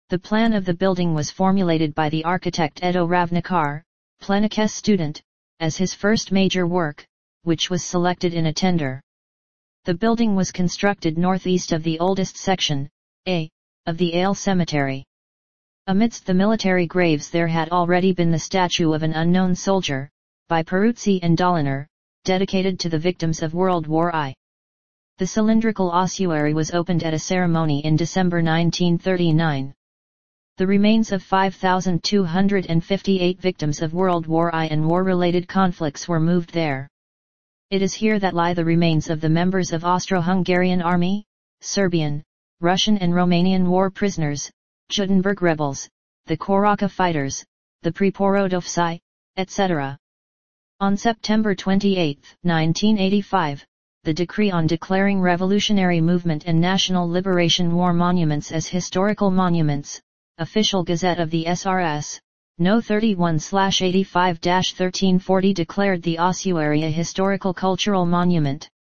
The plan of the building was formulated by the architect Edo Ravnikar, Plenike's student, as his first major work, which was selected in a tender. The building was constructed northeast of the oldest section, A, of the Ale Cemetery. Amidst the military graves there had already been the statue of an unknown soldier, by Peruzzi and Dolinar, dedicated to the victims of World War I. The cylindrical ossuary was opened at a ceremony in December 1939. The remains of 5,258 victims of World War I and war-related conflicts were moved there. It is here that lie the remains of the members of Austro-Hungarian Army, Serbian, Russian and Romanian war prisoners, Judenberg rebels, the Koraka fighters, the Preporodovci, etc. On September 28, 1985, the decree on declaring Revolutionary Movement and National Liberation War monuments as historical monuments, Official Gazette of the SRS, No. 31/85-1340 declared the ossuary a historical cultural monument.